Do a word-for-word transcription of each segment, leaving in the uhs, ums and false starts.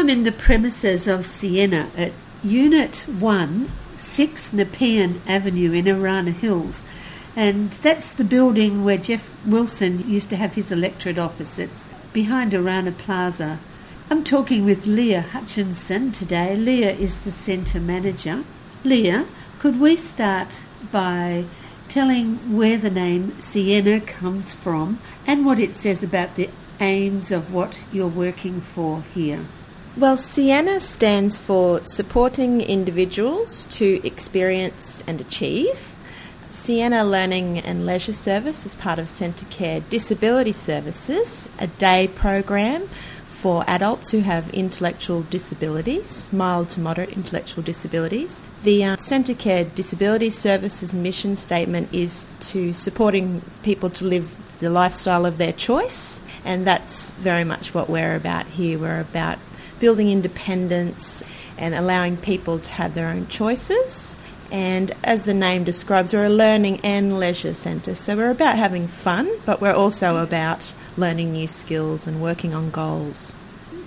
I'm in the premises of Sienna at Unit one, six Nepean Avenue in Arana Hills. And that's the building where Jeff Wilson used to have his electorate office. It's behind Arana Plaza. I'm talking with Leah Hutchinson today. Leah is the centre manager. Leah, could we start by telling where the name Sienna comes from and what it says about the aims of what you're working for here? Well, Sienna stands for Supporting Individuals to Experience and Achieve. Sienna Learning and Leisure Service is part of Centacare Disability Services, a day program for adults who have intellectual disabilities, mild to moderate intellectual disabilities. The uh, Centacare Disability Services mission statement is to supporting people to live the lifestyle of their choice, and that's very much what we're about here. We're about building independence and allowing people to have their own choices. And as the name describes, we're a learning and leisure centre. So we're about having fun, but we're also about learning new skills and working on goals.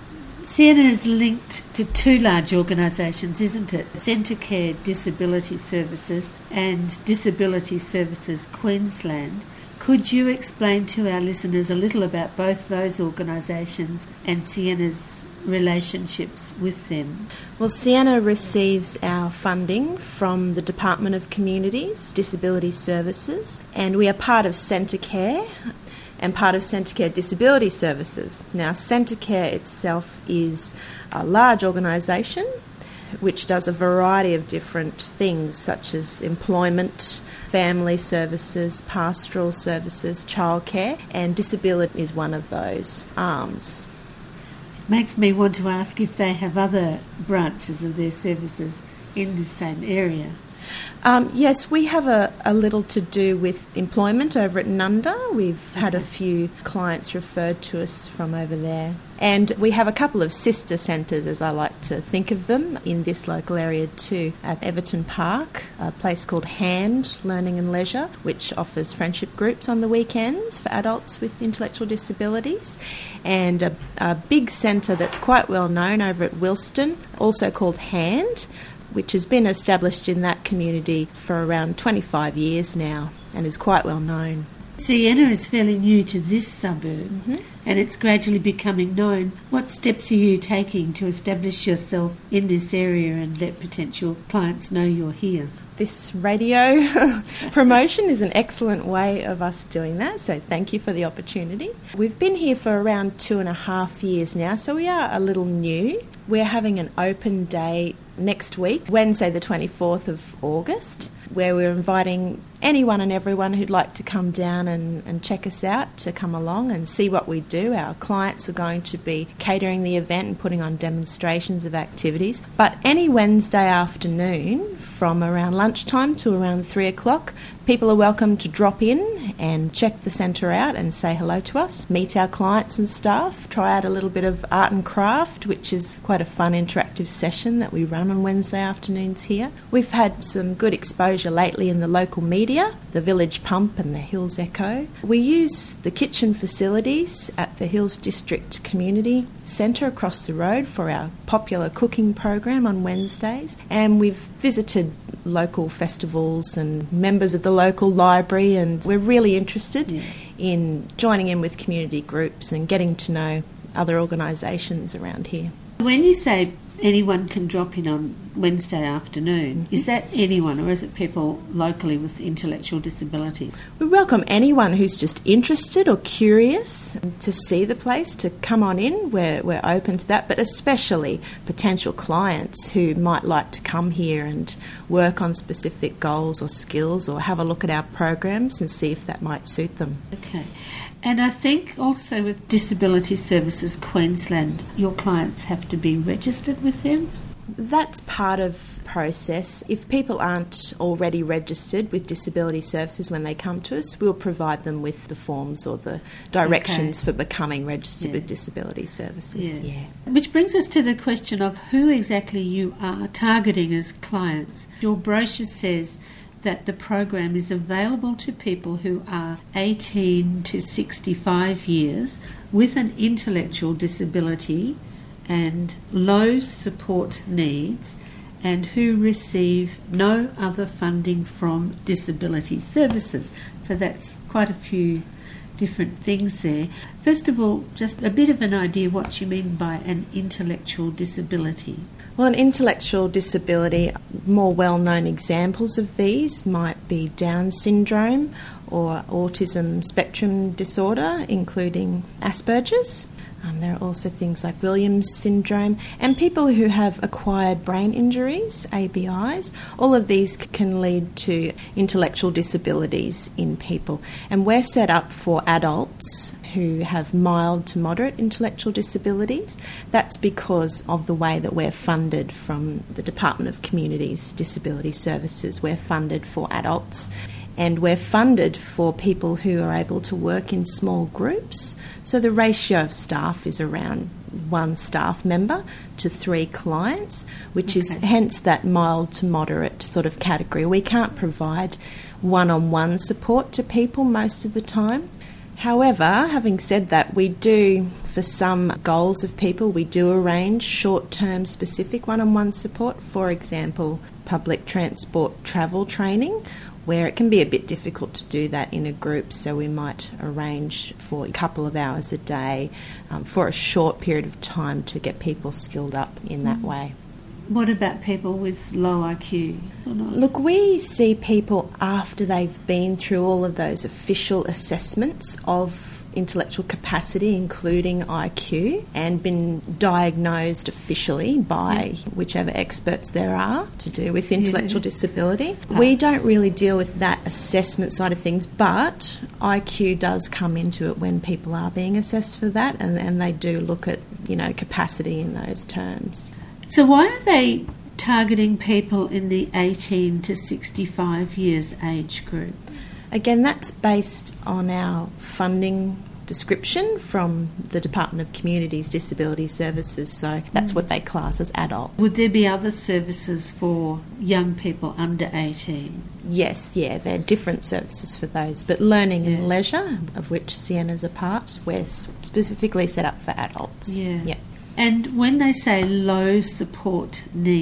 Sienna is linked to two large organisations, isn't it? Centacare Disability Services and Disability Services Queensland. Could you explain to our listeners a little about both those organisations and Sienna's relationships with them? Well, Sienna receives our funding from the Department of Communities, Disability Services, and we are part of Centacare and part of Centacare Disability Services. Now, Centacare itself is a large organisation which does a variety of different things such as employment, family services, pastoral services, childcare, and disability is one of those arms. Makes me want to ask if they have other branches of their services in the same area. Um, yes, we have a, a little to do with employment over at Nunda. We've okay. had a few clients referred to us from over there. And we have a couple of sister centres, as I like to think of them, in this local area too. At Everton Park, a place called Hand Learning and Leisure, which offers friendship groups on the weekends for adults with intellectual disabilities. And a, a big centre that's quite well known over at Wilston, also called Hand, which has been established in that community for around twenty-five years now and is quite well known. Sienna is fairly new to this suburb, mm-hmm. and it's gradually becoming known. What steps are you taking to establish yourself in this area and let potential clients know you're here? This radio promotion is an excellent way of us doing that, so thank you for the opportunity. We've been here for around two and a half years now, so we are a little new. We're having an open day next week, Wednesday the twenty-fourth of August, where we're inviting anyone and everyone who'd like to come down and, and check us out to come along and see what we do. Our clients are going to be catering the event and putting on demonstrations of activities. But any Wednesday afternoon from around lunchtime to around three o'clock, people are welcome to drop in and check the centre out and say hello to us, meet our clients and staff, try out a little bit of art and craft, which is quite a fun interactive session that we run on Wednesday afternoons here. We've had some good exposure lately in the local media, the Village Pump and the Hills Echo. We use the kitchen facilities at the Hills District Community Centre across the road for our popular cooking program on Wednesdays, and we've visited local festivals and members of the local library, and we're really interested yeah. in joining in with community groups and getting to know other organisations around here. When you say anyone can drop in on Wednesday afternoon, mm-hmm. is that anyone or is it people locally with intellectual disabilities? We welcome anyone who's just interested or curious to see the place to come on in. We're, we're open to that, but especially potential clients who might like to come here and work on specific goals or skills or have a look at our programs and see if that might suit them. Okay. And I think also with Disability Services Queensland, your clients have to be registered with them? That's part of the process. If people aren't already registered with Disability Services when they come to us, we'll provide them with the forms or the directions okay. for becoming registered yeah. with Disability Services. Yeah. yeah. Which brings us to the question of who exactly you are targeting as clients. Your brochure says that the program is available to people who are eighteen to sixty-five years with an intellectual disability and low support needs, and who receive no other funding from disability services. So that's quite a few different things there. First of all, just a bit of an idea what you mean by an intellectual disability. Well, an intellectual disability, more well-known examples of these might be Down syndrome or autism spectrum disorder, including Asperger's. Um, there are also things like Williams syndrome and people who have acquired brain injuries, A B Is. All of these c- can lead to intellectual disabilities in people. And we're set up for adults who have mild to moderate intellectual disabilities. That's because of the way that we're funded from the Department of Communities Disability Services. We're funded for adults. And we're funded for people who are able to work in small groups. So the ratio of staff is around one staff member to three clients, which okay. is hence that mild to moderate sort of category. We can't provide one-on-one support to people most of the time. However, having said that, we do, for some goals of people, we do arrange short-term specific one-on-one support. For example, public transport travel training, where it can be a bit difficult to do that in a group, so we might arrange for a couple of hours a day um, for a short period of time to get people skilled up in that way. What about people with low I Q? Look, we see people after they've been through all of those official assessments of intellectual capacity, including I Q, and been diagnosed officially by yeah. whichever experts there are to do with intellectual yeah. disability. Oh. We don't really deal with that assessment side of things, but I Q does come into it when people are being assessed for that, and, and they do look at, you know, capacity in those terms. So why are they targeting people in the eighteen to sixty-five years age group? Again, that's based on our funding description from the Department of Communities Disability Services, so that's mm. what they class as adult. Would there be other services for young people under eighteen? Yes, yeah, there are different services for those, but learning yeah. and leisure, of which Siena's a part, we're specifically set up for adults. Yeah. yeah. And when they say low support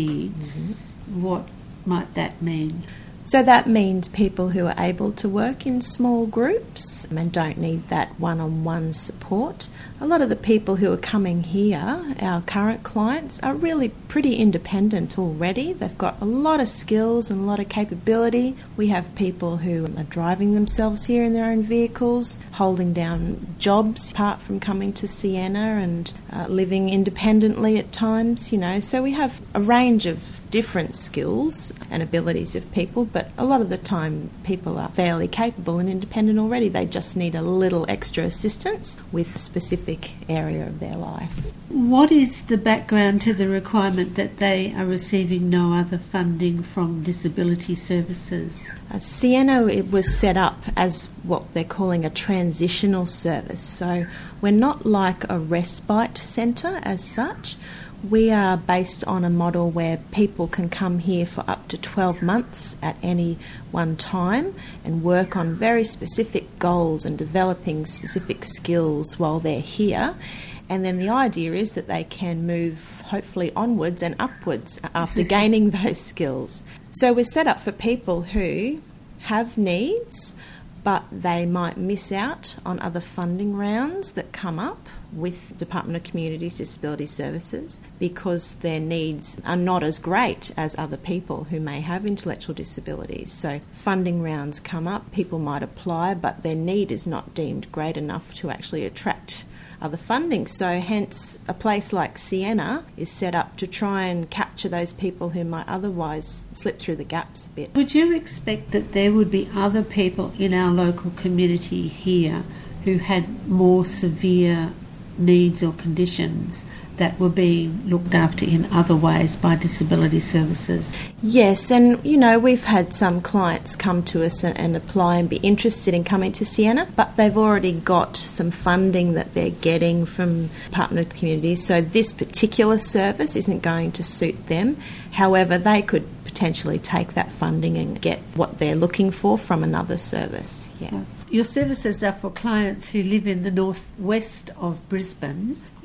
needs, mm-hmm. what might that mean? So that means people who are able to work in small groups and don't need that one-on-one support. A lot of the people who are coming here, our current clients, are really pretty independent already. They've got a lot of skills and a lot of capability. We have people who are driving themselves here in their own vehicles, holding down jobs apart from coming to Siena and uh, living independently at times, you know. So we have a range of different skills and abilities of people, but a lot of the time people are fairly capable and independent already. They just need a little extra assistance with a specific area of their life. What is the background to the requirement that they are receiving no other funding from disability services? Uh, Siena, it was set up as what they're calling a transitional service. So we're not like a respite centre as such. We are based on a model where people can come here for up to twelve months at any one time and work on very specific goals and developing specific skills while they're here. And then the idea is that they can move hopefully onwards and upwards after gaining those skills. So we're set up for people who have needs, but they might miss out on other funding rounds that come up with Department of Communities Disability Services because their needs are not as great as other people who may have intellectual disabilities. So funding rounds come up, people might apply, but their need is not deemed great enough to actually attract other funding. So hence a place like Siena is set up to try and capture those people who might otherwise slip through the gaps a bit. Would you expect that there would be other people in our local community here who had more severe needs or conditions that were being looked after in other ways by disability services? Yes, and you know, we've had some clients come to us and, and apply and be interested in coming to Siena, but they've already got some funding that they're getting from Department of Communities, so this particular service isn't going to suit them. However, they could potentially take that funding and get what they're looking for from another service. Yeah. Your services are for clients who live in the northwest of Brisbane.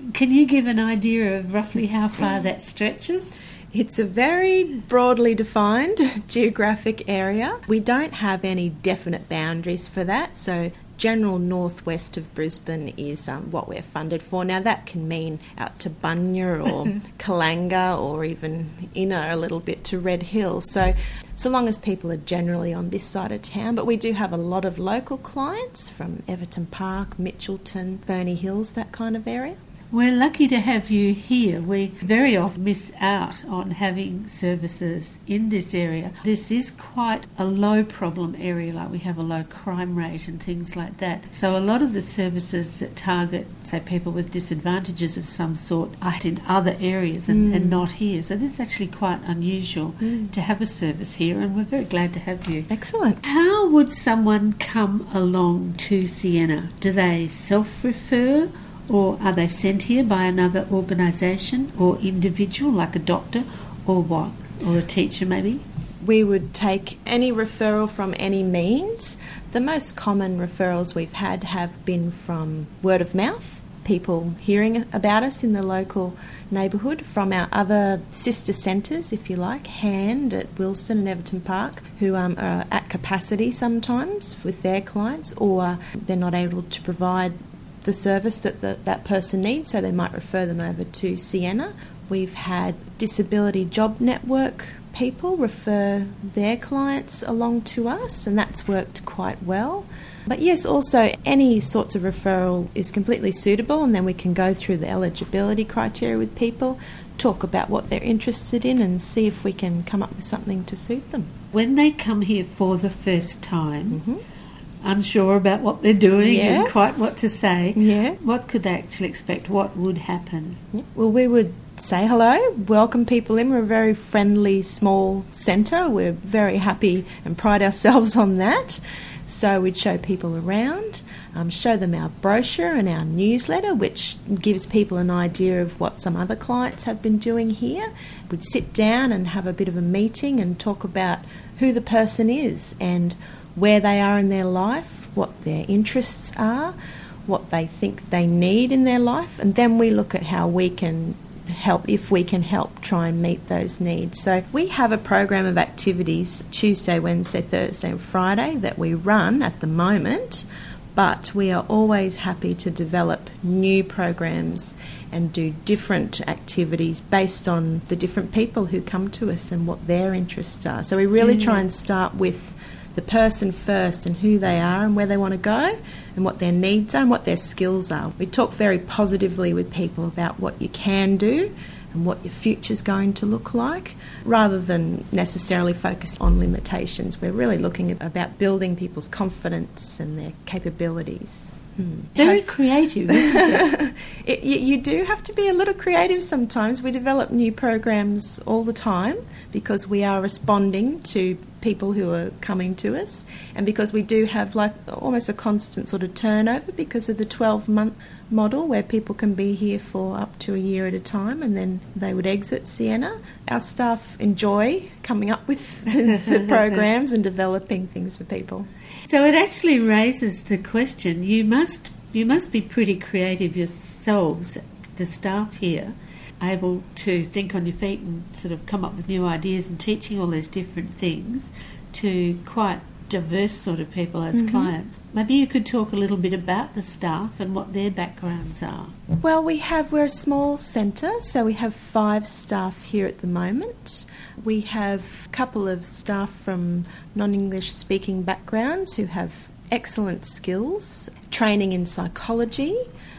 Can you give an idea of roughly how far that stretches? It's a very broadly defined geographic area. We don't have any definite boundaries for that, so general northwest of Brisbane is um, what we're funded for. Now that can mean out to Bunya or Kalanga or even inner a little bit to Red Hill. So so long as people are generally on this side of town. But we do have a lot of local clients from Everton Park, Mitchelton, Ferny Hills, that kind of area. We're lucky to have you here. We very often miss out on having services in this area. This is quite a low problem area, like we have a low crime rate and things like that. So a lot of the services that target, say, people with disadvantages of some sort are in other areas and, mm. and not here. So this is actually quite unusual mm. to have a service here, and we're very glad to have you. Excellent. How would someone come along to Sienna? Do they self-refer? Or are they sent here by another organisation or individual, like a doctor, or what? Or a teacher, maybe? We would take any referral from any means. The most common referrals we've had have been from word of mouth, people hearing about us in the local neighbourhood, from our other sister centres, if you like, Hand at Wilson and Everton Park, who um, are at capacity sometimes with their clients, or they're not able to provide the service that the, that person needs, so they might refer them over to Sienna. We've had Disability Job Network people refer their clients along to us, and that's worked quite well. But yes, also any sorts of referral is completely suitable, and then we can go through the eligibility criteria with people, talk about what they're interested in, and see if we can come up with something to suit them. When they come here for the first time, mm-hmm. unsure about what they're doing yes. and quite what to say, yeah. what could they actually expect? What would happen? Yeah. Well, we would say hello, welcome people in. We're a very friendly, small centre. We're very happy and pride ourselves on that. So we'd show people around, um, show them our brochure and our newsletter, which gives people an idea of what some other clients have been doing here. We'd sit down and have a bit of a meeting and talk about who the person is and where they are in their life, what their interests are, what they think they need in their life, and then we look at how we can help, if we can help try and meet those needs. So we have a program of activities Tuesday, Wednesday, Thursday and Friday that we run at the moment, but we are always happy to develop new programs and do different activities based on the different people who come to us and what their interests are. So we really mm. try and start with the person first and who they are and where they want to go and what their needs are and what their skills are. We talk very positively with people about what you can do and what your future's going to look like, rather than necessarily focus on limitations. We're really looking at about building people's confidence and their capabilities. Hmm. Very creative, isn't it? it you, you do have to be a little creative sometimes. We develop new programs all the time because we are responding to people who are coming to us, and because we do have like almost a constant sort of turnover because of the twelve month model where people can be here for up to a year at a time and then they would exit Sienna. Our staff enjoy coming up with the programs and developing things for people. So it actually raises the question, you must you must be pretty creative yourselves, the staff here, able to think on your feet and sort of come up with new ideas and teaching all these different things to quite diverse sort of people as mm-hmm. clients. Maybe you could talk a little bit about the staff and what their backgrounds are. Well, we have, we're a small centre, so we have five staff here at the moment. We have a couple of staff from non-English speaking backgrounds who have excellent skills, training in psychology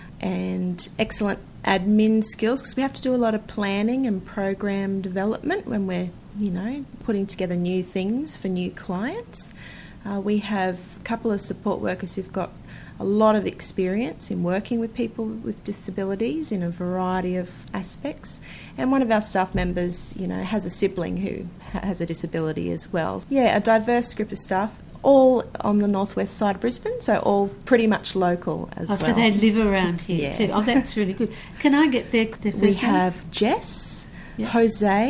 and excellent admin skills, because we have to do a lot of planning and program development when we're, you know, putting together new things for new clients. Uh, we have a couple of support workers who've got a lot of experience in working with people with disabilities in a variety of aspects. And one of our staff members, you know, has a sibling who has a disability as well. Yeah, a diverse group of staff, all on the northwest side of Brisbane, so all pretty much local as oh, well. So they live around here yeah. too. Oh, that's really good. Can I get their, their first We names? have Jess, yep. Jose,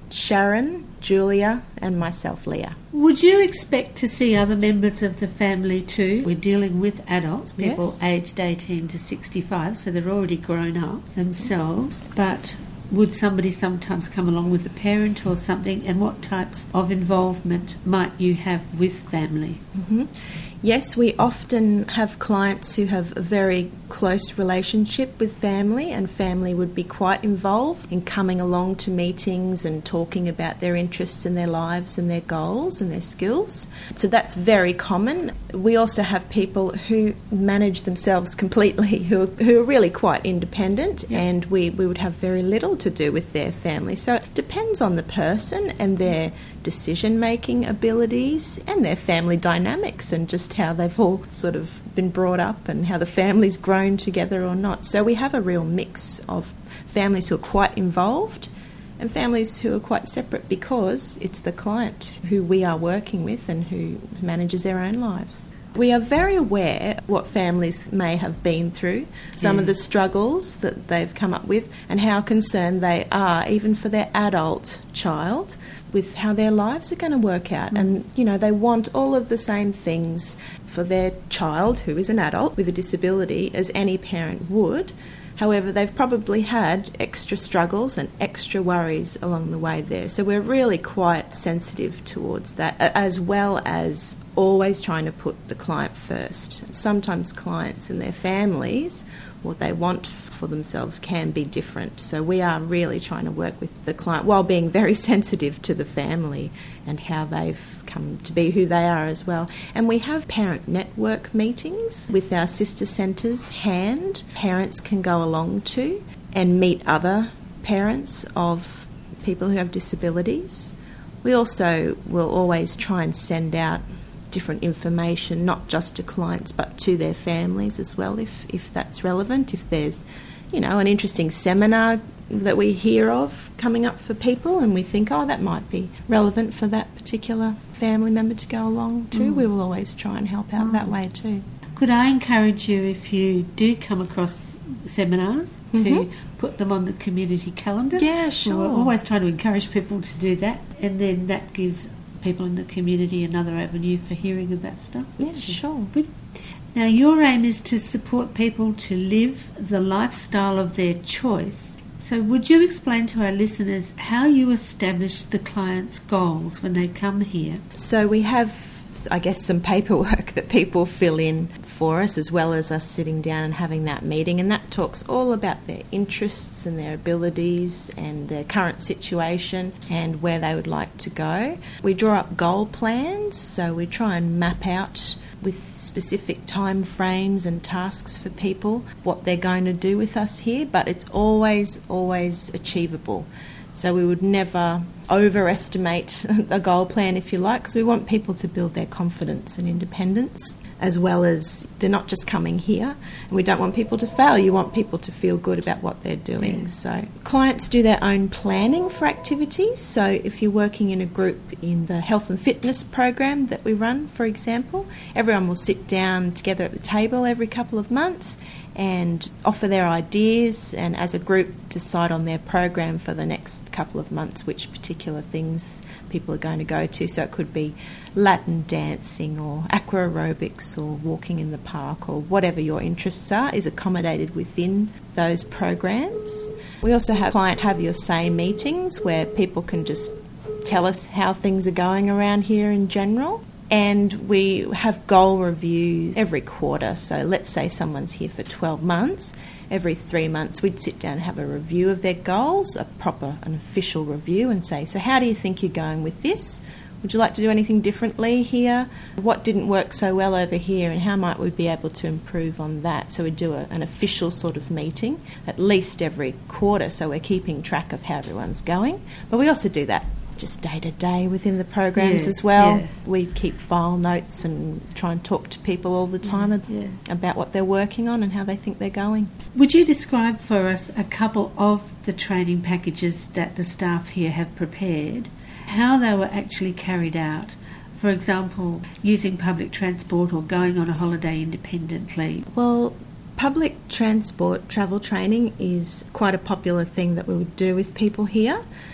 Sharon, Julia and myself, Leah. Would you expect to see other members of the family too? We're dealing with adults, people Yes. aged eighteen to sixty-five, so they're already grown up themselves, but would somebody sometimes come along with a parent or something, and what types of involvement might you have with family? Mm-hmm. Yes, we often have clients who have a very close relationship with family, and family would be quite involved in coming along to meetings and talking about their interests in their lives and their goals and their skills. So that's very common. We also have people who manage themselves completely, who, who are really quite independent, Yeah. and we, we would have very little to do with their family. So it depends on the person and their decision-making abilities and their family dynamics and just how they've all sort of been brought up and how the family's grown together or not. So we have a real mix of families who are quite involved and families who are quite separate because it's the client who we are working with and who manages their own lives. We are very aware what families may have been through, some Yeah. of the struggles that they've come up with and how concerned they are, even for their adult child, with how their lives are going to work out. Mm. And, you know, they want all of the same things for their child, who is an adult with a disability, as any parent would. However, they've probably had extra struggles and extra worries along the way there. So we're really quite sensitive towards that, as well as always trying to put the client first. Sometimes clients and their families, what they want for themselves can be different. So we are really trying to work with the client while being very sensitive to the family and how they've come to be who they are as well. And we have parent network meetings with our sister centres, HAND. Parents can go along to and meet other parents of people who have disabilities. We also will always try and send out different information, not just to clients but to their families as well, if, if that's relevant. If there's, you know, an interesting seminar that we hear of coming up for people and we think, oh, that might be relevant for that particular family member to go along to, Mm. we will always try and help out Mm. that way too. Could I encourage you, if you do come across seminars, to Mhm. put them on the community calendar? Yeah, sure. We're always trying to encourage people to do that, and then that gives people in the community another avenue for hearing about stuff. Yeah, which is sure. Good. Now, your aim is to support people to live the lifestyle of their choice. So would you explain to our listeners how you establish the client's goals when they come here? So we have, I guess, some paperwork that people fill in for us, as well as us sitting down and having that meeting, and that talks all about their interests and their abilities and their current situation and where they would like to go. We draw up goal plans, so we try and map out with specific time frames and tasks for people what they're going to do with us here, but it's always, always achievable. So we would never overestimate a goal plan, if you like, because we want people to build their confidence and independence, as well as they're not just coming here, and we don't want people to fail. You want people to feel good about what they're doing. Yeah. So clients do their own planning for activities. So if you're working in a group in the health and fitness program that we run, for example, everyone will sit down together at the table every couple of months and offer their ideas, and as a group decide on their program for the next couple of months, which particular things people are going to go to. So it could be Latin dancing or aqua aerobics or walking in the park, or whatever your interests are is accommodated within those programs. We also have client have your say meetings where people can just tell us how things are going around here in general. And we have goal reviews every quarter. So let's say someone's here for twelve months. Every three months we'd sit down and have a review of their goals, a proper, an official review, and say, so how do you think you're going with this? Would you like to do anything differently here? What didn't work so well over here, and how might we be able to improve on that? So we do a, an official sort of meeting at least every quarter, so we're keeping track of how everyone's going. But we also do that just day to day within the programs Yeah, as well. yeah. We keep file notes and try and talk to people all the time ab- Yeah. about what they're working on and how they think they're going. Would you describe for us a couple of the training packages that the staff here have prepared, how they were actually carried out? For example, using public transport or going on a holiday independently. Well, public transport travel training is quite a popular thing that we would do with people here.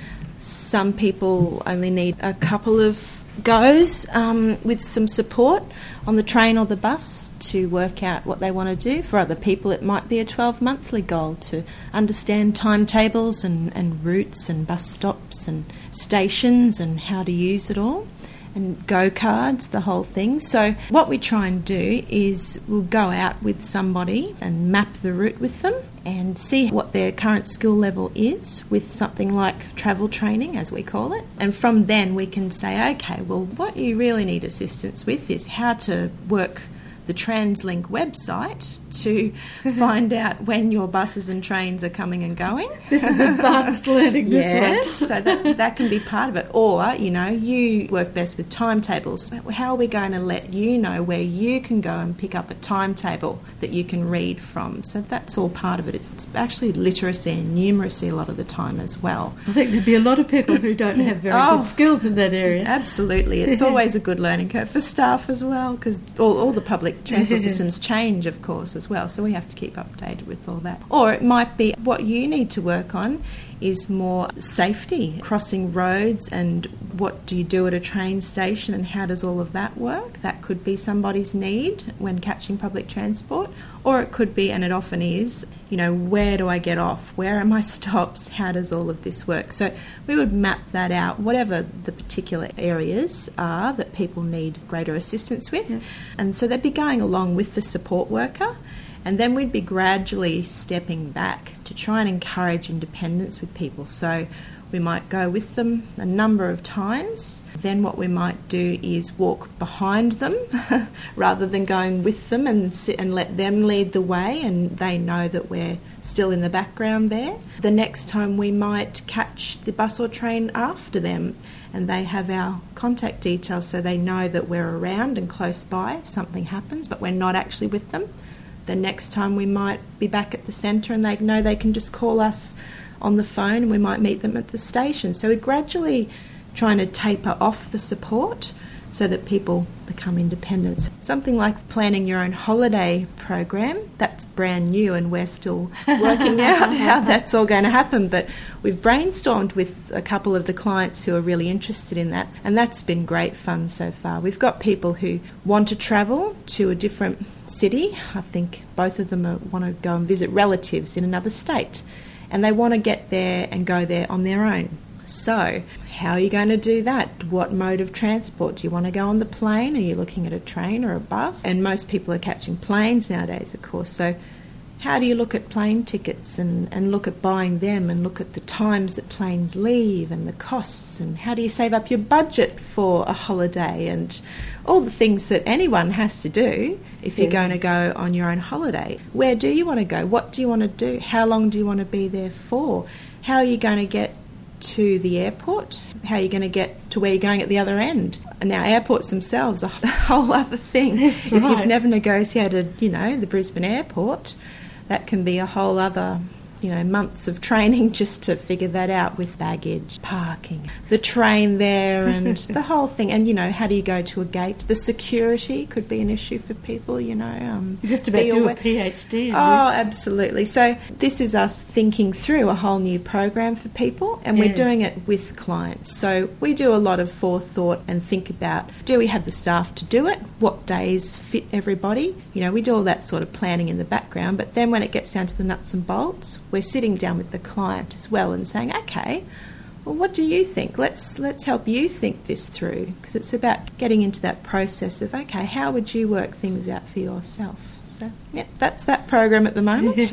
Some people only need a couple of goes um, with some support on the train or the bus to work out what they want to do. For other people, it might be a twelve-monthly goal to understand timetables and, and routes and bus stops and stations and how to use it all, and go cards, the whole thing. So what we try and do is we'll go out with somebody and map the route with them and see what their current skill level is with something like travel training, as we call it. And from then we can say, okay, well, what you really need assistance with is how to work the TransLink website to find out when your buses and trains are coming and going. This is advanced learning, this yes, one. so that, that can be part of it. Or, you know, you work best with timetables. How are we going to let you know where you can go and pick up a timetable that you can read from? So that's all part of it. It's, it's actually literacy and numeracy a lot of the time as well. I think there'd be a lot of people who don't have very oh, good skills in that area. Absolutely. It's always a good learning curve for staff as well, because all, all the public transport systems change, of course, as well. So we have to keep updated with all that. Or it might be what you need to work on is more safety, crossing roads, and what do you do at a train station and how does all of that work? That could be somebody's need when catching public transport. Or it could be, and it often is, you know, where do I get off? Where are my stops? How does all of this work? So we would map that out, whatever the particular areas are that people need greater assistance with. Yeah. And so they'd be going along with the support worker. And then we'd be gradually stepping back to try and encourage independence with people. So we might go with them a number of times. Then what we might do is walk behind them rather than going with them and sit and let them lead the way, and they know that we're still in the background there. The next time we might catch the bus or train after them, and they have our contact details so they know that we're around and close by if something happens, but we're not actually with them. The next time we might be back at the centre and they know they can just call us on the phone, and we might meet them at the station. So we're gradually trying to taper off the support so that people become independent. Something like planning your own holiday program, that's brand new and we're still working out how that's all going to happen. But we've brainstormed with a couple of the clients who are really interested in that, and that's been great fun so far. We've got people who want to travel to a different city. I think both of them are, want to go and visit relatives in another state, and they want to get there and go there on their own. So how are you going to do that? What mode of transport? Do you want to go on the plane? Are you looking at a train or a bus? And most people are catching planes nowadays, of course. So how do you look at plane tickets and, and look at buying them and look at the times that planes leave and the costs, and how do you save up your budget for a holiday and all the things that anyone has to do if you're yeah. going to go on your own holiday? Where do you want to go? What do you want to do? How long do you want to be there for? How are you going to get to the airport? How are you going to get to where you're going at the other end? Now, airports themselves are a whole other thing. That's if right. you've never negotiated, you know, the Brisbane airport, that can be a whole other, you know, months of training just to figure that out with baggage, parking, the train there and the whole thing. And, you know, how do you go to a gate? The security could be an issue for people, you know. Um, You're just about to do a PhD in Oh, this. absolutely. So this is us thinking through a whole new program for people, and yeah. we're doing it with clients. So we do a lot of forethought and think about, do we have the staff to do it? What days fit everybody? You know, we do all that sort of planning in the background, but then when it gets down to the nuts and bolts, we're sitting down with the client as well and saying, okay, well, what do you think? Let's let's help you think this through, because it's about getting into that process of, okay, how would you work things out for yourself? So, yeah, that's that program at the moment.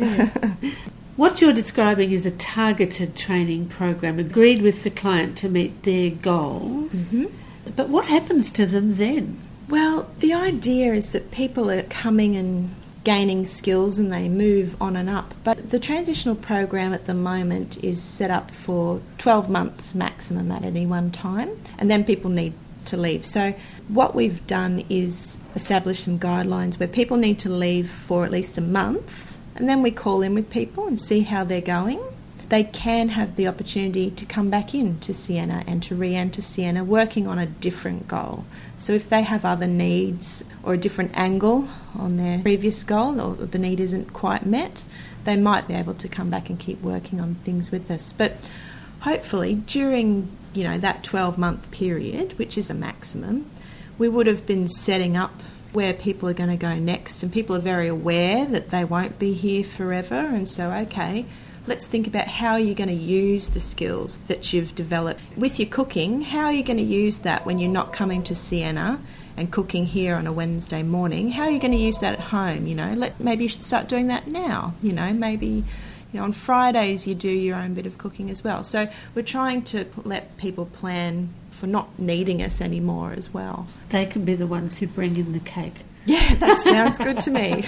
What you're describing is a targeted training program agreed with the client to meet their goals. Mm-hmm. But what happens to them then? Well, the idea is that people are coming and gaining skills and they move on and up. But the transitional program at the moment is set up for twelve months maximum at any one time, and then people need to leave. So what we've done is establish some guidelines where people need to leave for at least a month, and then we call in with people and see how they're going. They can have the opportunity to come back in to Sienna and to re-enter Sienna working on a different goal. So if they have other needs or a different angle on their previous goal, or the need isn't quite met, they might be able to come back and keep working on things with us. But hopefully during, you know, that twelve-month period, which is a maximum, we would have been setting up where people are going to go next, and people are very aware that they won't be here forever, and so, okay, let's think about how you're going to use the skills that you've developed. With your cooking, how are you going to use that when you're not coming to Siena and cooking here on a Wednesday morning? How are you going to use that at home? You know, let, maybe you should start doing that now. You know, maybe, you know, on Fridays you do your own bit of cooking as well. So we're trying to let people plan for not needing us anymore as well. They can be the ones who bring in the cake. Yeah, that sounds good to me.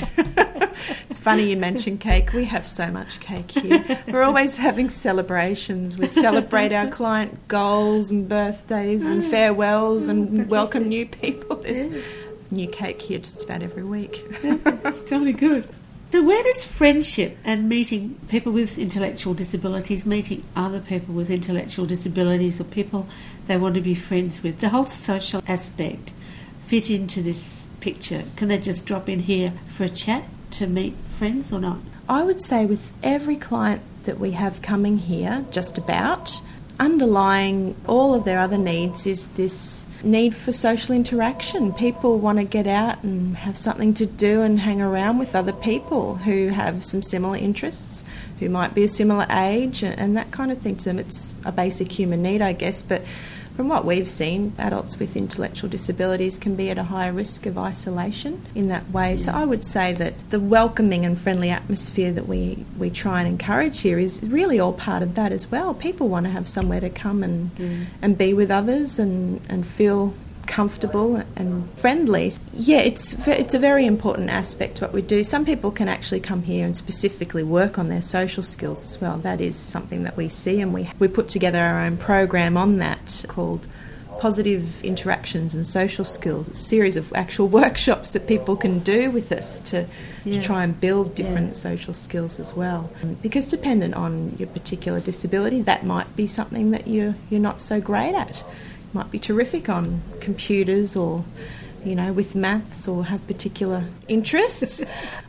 It's funny you mention cake. We have so much cake here. We're always having celebrations. We celebrate our client goals and birthdays and farewells and welcome new people. There's yeah. new cake here just about every week. It's totally good. So where does friendship and meeting people with intellectual disabilities, meeting other people with intellectual disabilities or people they want to be friends with, the whole social aspect fit into this picture? Can they just drop in here for a chat to meet friends or not? I would say with every client that we have coming here, just about, underlying all of their other needs is this need for social interaction. People want to get out and have something to do and hang around with other people who have some similar interests, who might be a similar age, and that kind of thing to them. It's a basic human need, I guess, but from what we've seen, adults with intellectual disabilities can be at a higher risk of isolation in that way. So I would say that the welcoming and friendly atmosphere that we, we try and encourage here is really all part of that as well. People want to have somewhere to come and mm. and be with others and, and feel comfortable and friendly. Yeah, it's it's a very important aspect to what we do. Some people can actually come here and specifically work on their social skills as well. That is something that we see, and we we put together our own program on that called Positive Interactions and Social Skills. It's a series of actual workshops that people can do with us to, yeah. to try and build different yeah. social skills as well. Because dependent on your particular disability, that might be something that you're you're not so great at. Might be terrific on computers or, you know, with maths or have particular interests.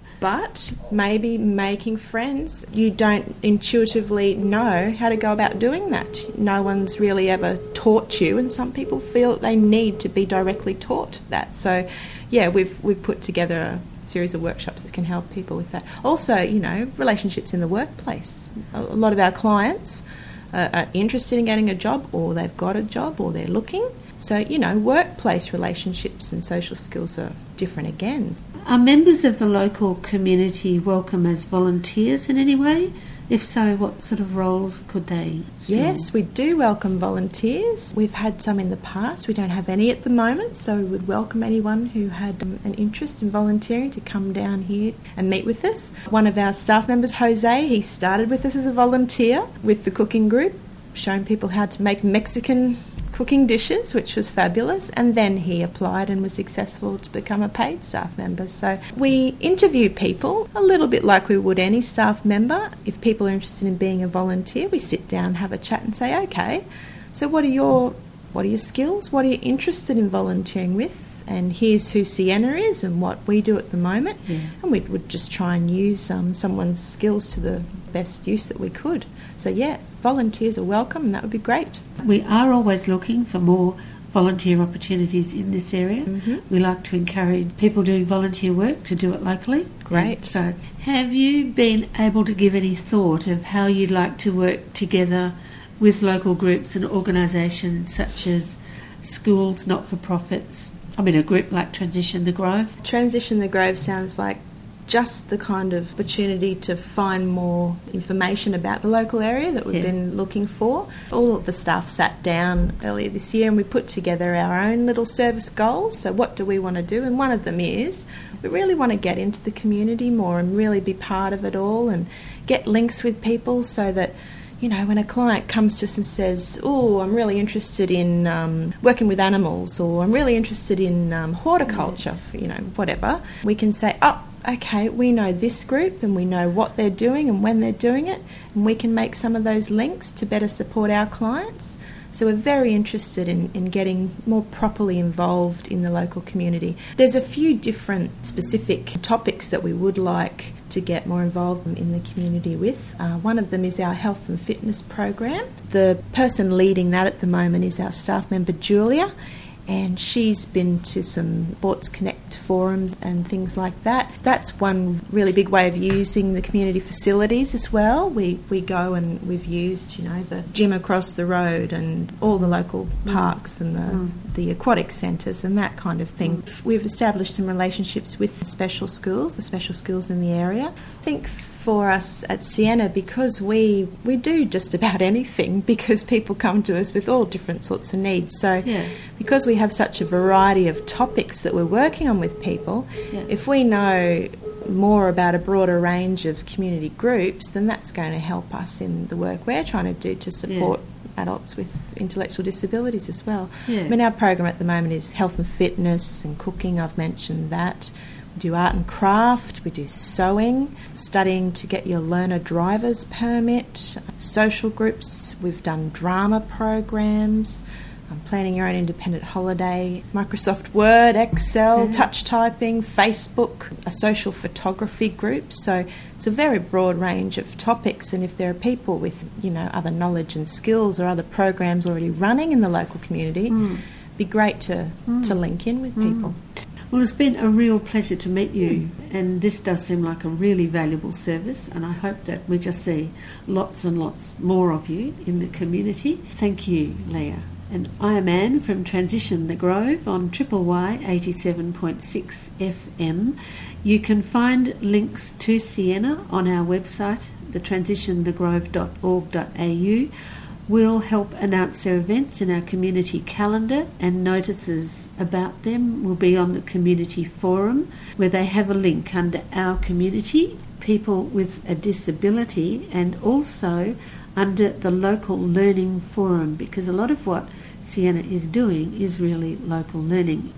But maybe making friends, you don't intuitively know how to go about doing that. No one's really ever taught you, and some people feel that they need to be directly taught that. So, yeah, we've we've put together a series of workshops that can help people with that. Also, you know, relationships in the workplace. A lot of our clients Uh, are interested in getting a job, or they've got a job, or they're looking. So, you know, workplace relationships and social skills are different again. Are members of the local community welcome as volunteers in any way? If so, what sort of roles could they fill? Yes, we do welcome volunteers. We've had some in the past. We don't have any at the moment, so we would welcome anyone who had um, an interest in volunteering to come down here and meet with us. One of our staff members, Jose, he started with us as a volunteer with the cooking group, showing people how to make Mexican cooking dishes, which was fabulous, and then he applied and was successful to become a paid staff member. So we interview people a little bit like we would any staff member. If people are interested in being a volunteer, we sit down, have a chat and say, okay, so what are your what are your skills? What are you interested in volunteering with? And here's who Siena is and what we do at the moment. Yeah. And we would just try and use um, someone's skills to the best use that we could. So, yeah, volunteers are welcome, and that would be great. We are always looking for more volunteer opportunities in this area. Mm-hmm. We like to encourage people doing volunteer work to do it locally. Great. And so, have you been able to give any thought of how you'd like to work together with local groups and organisations such as schools, not-for-profits? I mean, a group like Transition the Grove. Transition the Grove sounds like just the kind of opportunity to find more information about the local area that we've yeah. been looking for. All of the staff sat down earlier this year and we put together our own little service goals. So what do we want to do? And one of them is we really want to get into the community more and really be part of it all and get links with people so that, you know, when a client comes to us and says, oh, I'm really interested in um, working with animals, or I'm really interested in um, horticulture, you know, whatever, we can say, oh, okay, we know this group and we know what they're doing and when they're doing it, and we can make some of those links to better support our clients. So we're very interested in, in getting more properly involved in the local community. There's a few different specific topics that we would like to get more involved in the community with. Uh, one of them is our health and fitness program. The person leading that at the moment is our staff member Julia, and she's been to some Sports Connect forums and things like that. That's one really big way of using the community facilities as well. We we go and we've used, you know, the gym across the road and all the local parks and the, mm. the aquatic centres and that kind of thing. Mm. We've established some relationships with special schools, the special schools in the area. I think for us at Sienna, because we we do just about anything, because people come to us with all different sorts of needs. So yeah. because we have such a variety of topics that we're working on with people, yeah. if we know more about a broader range of community groups, then that's going to help us in the work we're trying to do to support yeah. adults with intellectual disabilities as well. Yeah. I mean, our program at the moment is health and fitness and cooking, I've mentioned that. We do art and craft, we do sewing, studying to get your learner driver's permit, social groups, we've done drama programs, um, planning your own independent holiday, Microsoft Word, Excel, mm. touch typing, Facebook, a social photography group. So it's a very broad range of topics, and if there are people with, you know, other knowledge and skills or other programs already running in the local community, mm. it'd be great to, mm. to link in with people. Mm. Well, it's been a real pleasure to meet you, and this does seem like a really valuable service, and I hope that we just see lots and lots more of you in the community. Thank you, Leah. And I am Anne from Transition the Grove on Triple Y eighty-seven point six F M. You can find links to Sienna on our website, the transition the grove dot org dot a u. We'll help announce their events in our community calendar, and notices about them will be on the community forum, where they have a link under our community, people with a disability, and also under the local learning forum, because a lot of what Sienna is doing is really local learning.